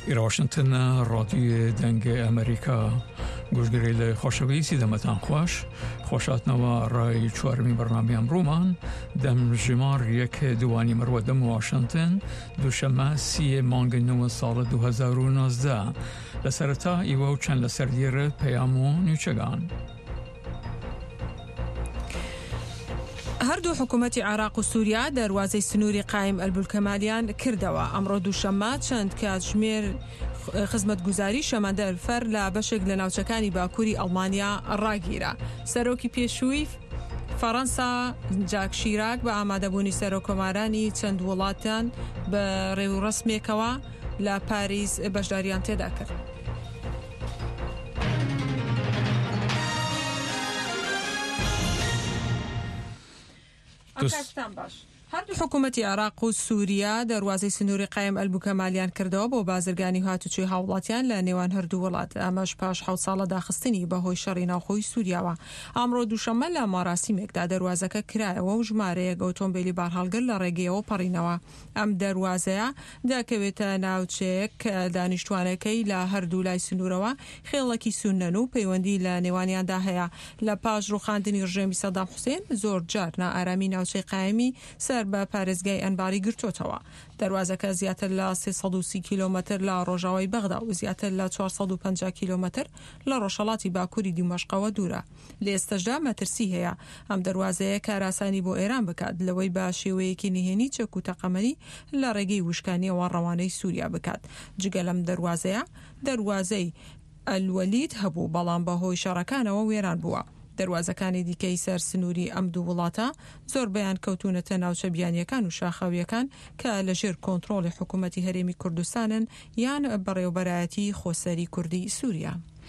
إلى واشنطن رادیو دنگ امریکا گوشگیری خوشویسی دمتان خوشات نوا رای چهارمی برنامه امرومان دم جمار یک دوانی مرو دم واشنطن دوشنبه 30 مانگ نو سال 2019 لسرتا ایوو چند لسردیر پیامو نیچگان. هەردوو حکوومەتی عێراق و سووریا دەواازەی سنووری قایم ئەلبولکەمالیان کردەوە. ئەمڕۆ دووشەممە چەند کاتژمێر خزمەتگوزاری شەمەندەفەر لە بەشێک لە ناوچەکانی باکووری ئەڵمانیا ڕاگیرە. سەرۆکی پێشووی فەڕەنسا جاک شیراک بە ئامادەبوونی سەرۆکۆمارانی چەند وڵاتیان بە ڕێوڕسمێکەوە لە پاریس بەشداریان تێدا کرد. هەردوو حکوومەتی عێراق و سووریا دەواازەی سنووری قایم ئەلبولکەمالیان کردەوە بۆ بازرگانی هاتوچوی هاوڵاتیان لە نێوان هەردوو وڵات. ئەمەش پاش 7 ساڵە داخستنی بەهۆی شەڕی ناوخۆی سووریاوە. ئەمڕۆ دووشەممە لە ماراسیمێکدا دەواازەکە کرایەوە و ژمارەیەک ئۆتۆمبیلی بارهەڵگر لە ڕێگەیەوە پەڕینەوە. ئەم دەواازەیە دەکەوێتە ناوچەیەک کە دانیشتوانەکەی لە هەردوو لای سنوورەوە خێڵەکی سونەن و پەیوەندی لە نێوانیاندا هەیە. لە پاش ڕوخاندنی ڕژێمی سەدام حوسێن زۆر جار نائارامی ناوچەی قایمی سەر بە پارێزگای ئەنباری گرتوتەوە. دەواازەکە زیاتر لە 330 کیلۆمەتر لە ڕۆژاوای بەغدا و زیاتر لە 450 کیلۆمەتر لە ڕۆژهەڵاتی باکووری دیمەشقەوە دوورە. لە ئێستەشدا مەترسی هەیە ئەم دەواازەیە کاراسانی بۆ ئێران بکات لەوەی با شێوەیەکی نهێنی چەک و تەقەمەنی لە ڕێگەی وشکانیەوە ڕەوانەی سووریا بکات. جگە لەم دەواازەی ئەلوەلید هەبوو بەڵام بەهۆی شەڕەکانەوە وێران بووە. دەواازەکانی دیکەی سەر سنووری ئەم دوو وڵاتە زۆر بەیان کەوتونەتە ناوچە بیانیەکان و شاخەویەکان کە لەژێر کۆنتڕۆڵی حکوومەتی هەرێمی کوردستانن یان بەڕێوەبەرایەتی خۆسەری کوردی سووریا.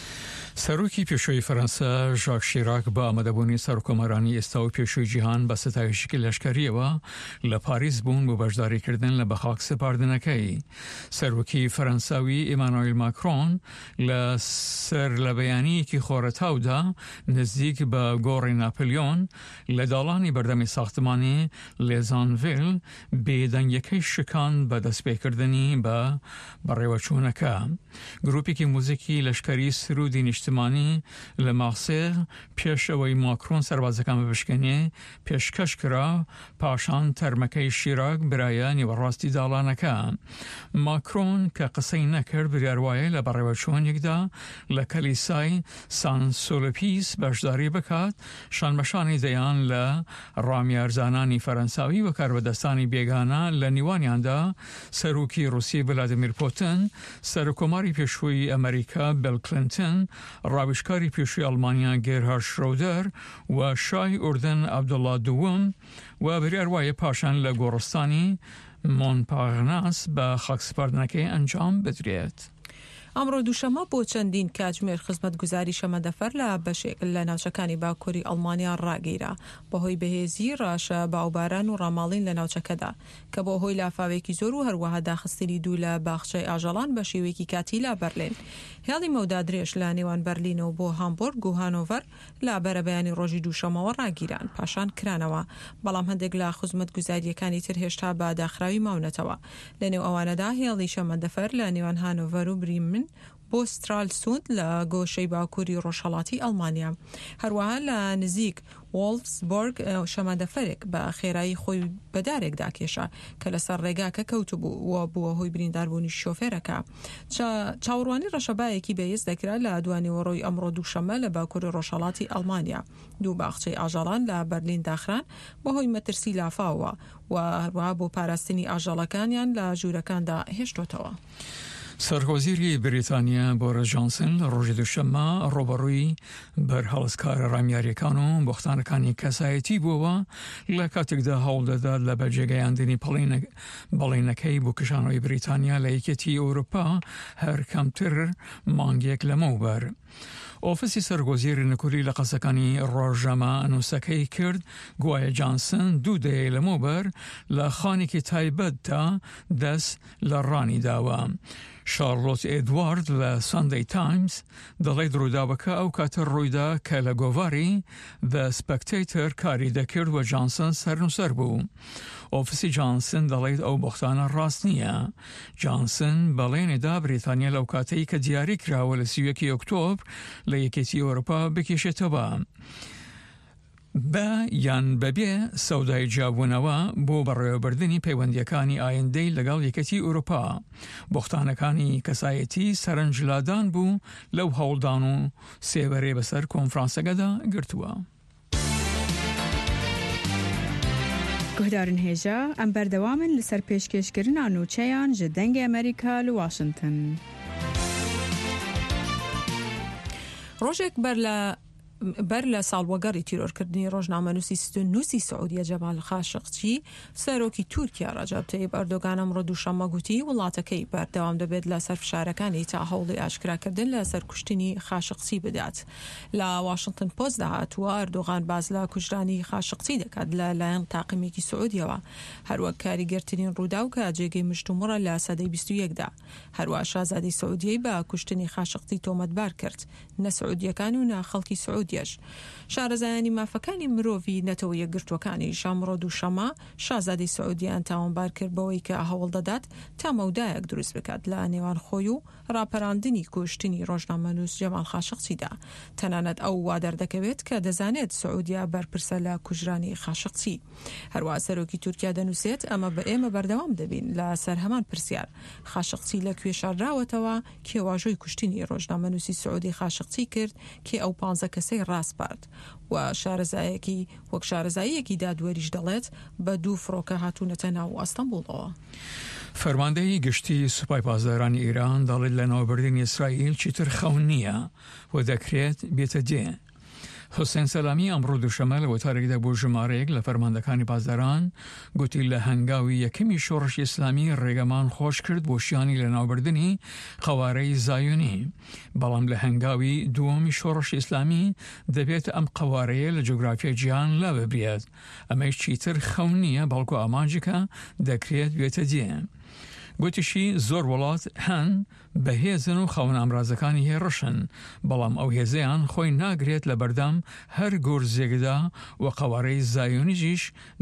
سەرۆکی پێشووی فەرەنسا ژاک شیراک بە ئامادەبوونی سەرۆکۆمارانی ئێستا و پێشووی جیهان بە ستایشی لەشکریەوە لە پاریس بوون بۆ بەشداریکردن لە بەخاک سپاردنەکەی. سەرۆکی فەرەنساوی ئیمانوئیل ماکرۆن لە سەر لە بەیانیەکی خۆرەتاودا نزیک بە گۆڕی ناپلیۆن لە داڵانی بەردەمی ساختمانی لێزانڤیل بێدەنگیەکەی شکان بە دەستپێکردنی بە بەڕێوەچوونەکە. گروپێکی موزیکی لەشکری سرودی نیشتمانی لە ماسێغ پێشەوەی ماکرۆن سەربازەکان بپشکنێ پێشکەش کرا پاشان تەرمەکەی شیراک برایە نیوەڕاستی داڵانەکە. ماکرۆن کە قسەی نەکرد بریاروایە لە بەڕێوەچوونێکدا لە کەلیسای سان سۆلۆپیس بەشداری بکات شانبەشانی دەیان لە ڕامیارزانانی فەرەنساوی و کاربەدەستانی بێگانە لە نیوانیاندا سەرۆکی رووسی ڤلادیمیر پوتین، سەرۆکۆماری پێشووی ئەمریکا بیل کلینتن، ڕاویشکاری پێشووی ئەڵمانیا گێرهارد شرۆدەر و شای ئوردن عەبدوڵڵا دووەم و بریاروایە پاشان لە گۆڕستانی مۆنپارناس بە خاکسپاردنەکەی ئەنجام بدرێت. ئەمڕۆ دووشەممە بۆ چەندین کاتژمێر خزمەتگوزاری شەمەندەفەر لە بەشێک لە ناوچەکانی باکووری ئەڵمانیا ڕاگەیرا بەهۆی بەهێزی ڕاشە باوباران و ڕاماڵین لە ناوچەکەدا کە بۆ هۆی لافاوێکی زۆر و هەروەها داخستنی دوو لە باخچەی ئاژەڵان بە شێوەیەکی کاتی لا بەرلین. هێڵی مەودا درێژ لە نێوان بەرلینەوە بۆ هامبۆرگ و هانۆڤەر لە بەرەبەیانی ڕۆژی دووشەممەوە ڕاگیران پاشان کرانەوە، بەڵام هەندێک لە خزمەتگوزاریەکانی تر هێشتا بە داخراوی ماونەتەوە. لە نێو ئەوانەدا هێڵی شەمەندەفەر لە نێوان هانۆڤەر و بریمن بۆ سترالسوند لە گۆشەی باکووری ڕۆژهەڵاتی ئەڵمانیا. هەروەها لە نزیک وۆلفسبۆرگ شەمەندەفەرێک بە خێرایی خۆی بەدارێکدا کێشا کە لەسەر ڕێگاکە کەوتبوو و بووە هۆی برینداربوونی شۆفێرەکە. چاوەڕوانی ڕەشەبایەکی بەهێز دەکرا لە دوانیوەڕۆی ئەمڕۆ دووشەممە لە باکووری ڕۆژهەڵاتی ئەڵمانیا. دوو باخچەی ئاژەڵان لە بەرلین داخران بەهۆی مەترسی لافاوە و هەروەها بۆ پاراستنی ئاژەڵەکانیان لە ژوورەکاندا هێشتۆتەوە. سەرۆکۆزیری بریتانیا بۆرس جۆنسن لە ڕۆژی دووشەممە ڕۆبەڕووی بەرهەڵسکارە ڕامیاریەکان و بۆختانەکانی کەسایەتی بووەوە لە کاتێکدا هەوڵ دەدات لە بەجێگەیاندنی بەڵێنەکەی بۆ کشانەوەی بریتانیا لە یەکێتی ئەوروپا هەر کەمتر مانگێک لەمەوبەر. ئۆفیسی سەرگۆزیری نەکووری لە قەسەکانی ڕۆژەمە نووسەکەی کرد گوایە جانسن دوو دەیە لەمەوبەر لە خانێکی تایبەتدا دەست لە ڕانی داوە. شارلۆت ئێدوارد لە ساندەی تایمز دەڵێت ڕووداوەکە ئەو کاتە ڕوویدا کە لە گۆڤاری The Spectator کاری دەکرد و جانسن سەرنووسەر بوو. ئۆفیسی جانسن دەڵێت ئەو بۆختانە ڕاست نییە. جانسن بەڵێنێدا بریتانیا لەو کاتەی کە دیاری کراوە لە 31 ئۆکتۆبر لە یەکێتی ئەوروپا بکێشێتەوە. بە یان بەبێ سەودای جیابوونەوە بۆ بەڕێوەبردننی پەیوەندیەکانی ئایندەی لەگەڵ یەکەتی ئەوروپا. بۆختانەکانی کەسایەتی سەرنجلادان بوو لەو هەوڵدان و سێبەرێ بەسەر کۆنفرانسەکەدا گرتووە. گوهدارن هێژە ئەم بەردەوامن لەسەر پێشکەشکردنا نوچەیان ji dengê ئەمریکا لە واشنگتن. ڕۆژێک بەر لە ساڵوەگەڕی تیرۆرکردنی ڕۆژنامەنووسی نووسی سعودیە جەمال خاشقچی سەرۆکی تورکیا ڕەجەب تەیب ئەردۆغان ئەمڕۆ دووشەممە گوتی وڵاتەکەی بەردەوام دەبێت لە سەر فشارەکانی تا هەوڵی ئاشکراکردن لە سەرکوشتنی خاشقچی بدات. لە واشنگتن پۆست داهاتووە ئەردۆغان باز لە کوژرانی خاشقچی دەکات لە لایەن تاقیمێکی سعودیەوە، هەروەک کاریگەرترین ڕوودا و کە جێگەی مشتومڕە لە سەدەی 21دا. هەروە شازادەی سعودیەی بە کوشتنی خاشقچی تۆمەتبار کرد، نە سعودیەکان و نە خەڵکی سعودی. شارەزایانی مافەکانی مرۆڤی نەتەوە یەکگرتوەکانی شامڕۆ دووشەمە شازادەی سعودیان تاوانبار کرد بەوەی کە هەوڵ دەدات تا مەودایەک دروست بکات لە نێوان خۆی و ڕاپەڕاندنی کوشتنی ڕۆژنامەنووس جەمال خاشقچیدا. تەنانەت ئەو وا دەردەکەوێت کە دەزانێت سعودیا بەرپرسە لە کوژرانی خاشقچی. هەروە سەرۆکی تورکیا دەنووسێت ئەمە بە ئێمە بەردەوام دەبین لە سەر هەمان پرسیار خاشقچی لەکوێ شاردراوەتەوە کێواژۆی کوشتنی ڕۆژنامەنووسی سعودی خاشقچی کرد کە ئەو 15 کەسەی ڕاستپارد و شارەزایەکی وەک شارەزاییەکی دادوەریش دەڵێت بە دوو فڕۆکە هاتوونەتە ناو ئەستەمبوڵەوە. فەرماندەی گشتی سوپای پاسدارانی ئیران دەڵێت لە ناوبردنی ئیسرائیل چیتر خەون نییە و دەکرێت بێتە دێ. حوسێن سەلامی ئەمڕۆ دووشەمە لە وەتارێکدا بۆ ژمارەیەک لە فەرماندەکانی پاسداران گوتی لە هەنگاوی یەکەمی شۆڕشی ئیسلامی ڕێگەمان خۆش کرد بۆ شیانی لە ناوبردنی قەوارەی زایۆنی، بەڵام لە هەنگاوی دووەمی شۆڕشی ئیسلامی دەبێت ئەم قەوارەیە لە جۆگرافیای جیهان لا ببرێت. ئەمەش چیتر خەون نییە بەڵکو ئامانجێکە دەکرێت بێتە دێ. گوتیشی زۆر وڵات هەن بەهێزن و خەون ئامرازەکانی هێڕشن، بەڵام ئەو هێزەیان خۆی ناگرێت لە بەردەم هەر گۆرزێگدا و قەوارەی زایۆنیژیش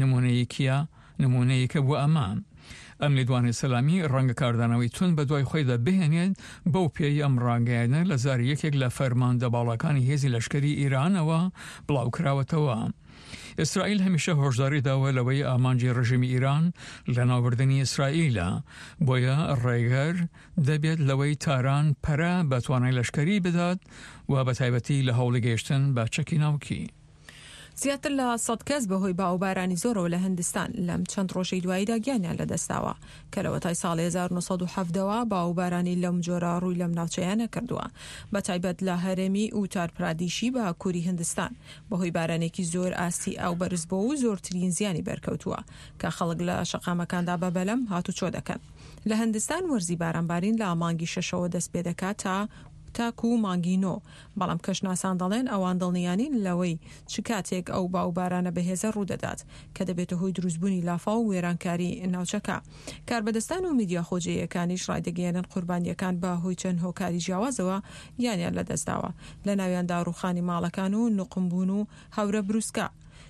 نمونەیەکە بۆ ئەمە. ئەم لێدوانی سەلامی ڕەنگە کاردانەوەی تون بە دوای خۆیدا بهێنێت بەو پێی ئەم ڕانگەیانە لە زاری یەکێک لە فەرماندە باڵەکانی هێزی لەشکری ئیرانەوە بڵاوکراوەتەوە. ئیسرائیل هەمیشە هۆشداری داوە لەوەی ئامانجی ڕژیمی ئیران لە ناوبردنی ئیسرائیلە، بۆیە ڕێگەر دەبێت لەوەی تاران پەرە بە توانای لەشکری بدات و بە تایبەتی لە هەوڵی گەیشتن بە چەکی ناوکی. زیاتر لە 100 کەس بەهۆی باوبارانی زۆرەوە لە هەندستان لەم چەند ڕۆژەی دواییدا گیانیان لەدەستاوە کە لەوەتای ساڵی 1970ەوە باوبارانی لەم جۆرە ڕووی لەم ناوچەیانە کردووە، بە تایبەت لە هەرێمی ئوتار پرادیشی بە کووری هەندستان بەهۆی بارانێکی زۆر ئاستی ئەو بەرز بۆ و زۆرترین زیانی بەرکەوتووە کە خەڵک لە شەقامەکاندا بە بەلەم هاتوچۆ دەکەن. لە هەندستان وەرزی بارانبارین لە مانگی 6ەوە دەست پێ دەکات تاکو و مانگینۆ، بەڵام کەشناسان دەڵێن ئەوان دڵنیانین لەوەی چ کاتێک ئەو باوبارانە بەهێزە ڕوودەدات کە دەبێتە هۆی دروستبوونی لافا و وێرانکاری ناوچەکە. کاربەدەستان و میدیا خۆجێیەکانیش ڕایدەگەیەنن قوربانیەکان بە هۆی چەند هۆکاری جیاوازەوە یانیان لەدەستداوە، لە ناویاندا ڕوخانی ماڵەکان و نقمبوون و هەورە بروسکە.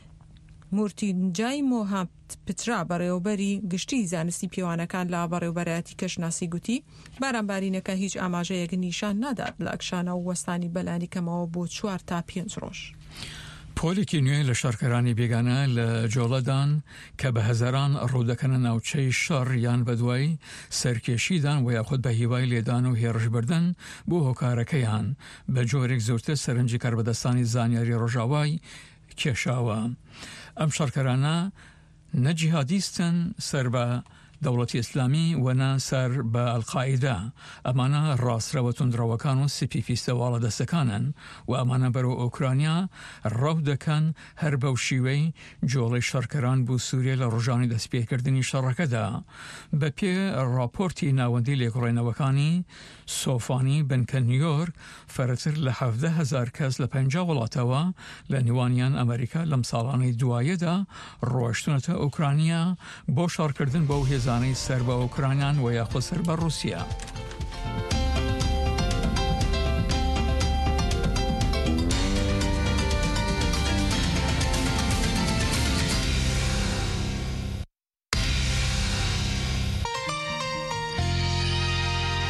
مورتینجای مۆهاب پترا بەڕێوەبەری گشتی زانستی پێوانەکان لە بەڕێوەبەرایەتی کەشناسی گوتی بارانبارینەکە هیچ ئاماژەیەک نیشان نادات لە ئەکشانە و وەستانی بەلانی کەمەوە بۆ 4 تا 5 ڕۆژ. پۆلێکی نوێ لە شارکەرانی بێگانە لە جۆڵەدان کە بە هەزاران ڕوودەکەنە ناوچەی شەڕ یان بەدوای سەرکێشیدان و یاخود بە هیوای لێدان و هێرشبردن بۆ هۆکارەکەیان بە جۆرێک زۆرتر سەرنجی کاربەدەستانی زانیاری ڕۆژاوای کێشاوە. ئەم شارکەرانە نەجیهادیستن سەر بە دەوڵەتی ئیسلامی و نە سەر بە ئەلقاعیدا، ئەمانە ڕاسترەوە توندڕەوەکان و سپیفیستەواڵە دەستەکانن و ئەمانە بەرەو ئۆکرانیا ڕەو دەکەن هەر بەو شیوەی جۆڵەی شەڕکەران بۆ سووریا لە ڕۆژانی دەستپێکردنی شەڕەکەدا. بە پێ راپۆرتی ناوەندی لێکۆڕێنەوەکانی سۆفانی بنکە نیویۆرک فەرەتر لە 17,000 کەس لە 50 وڵاتەوە لە نێوانیان ئەمریکا لەم ساڵانەی دوایەدا ڕۆشتونەتە ئۆکرانیا بۆ شەڕکردن بەو هێزانەی سەر بە ئۆکرانیان و یاخۆ سەر بە رووسیا.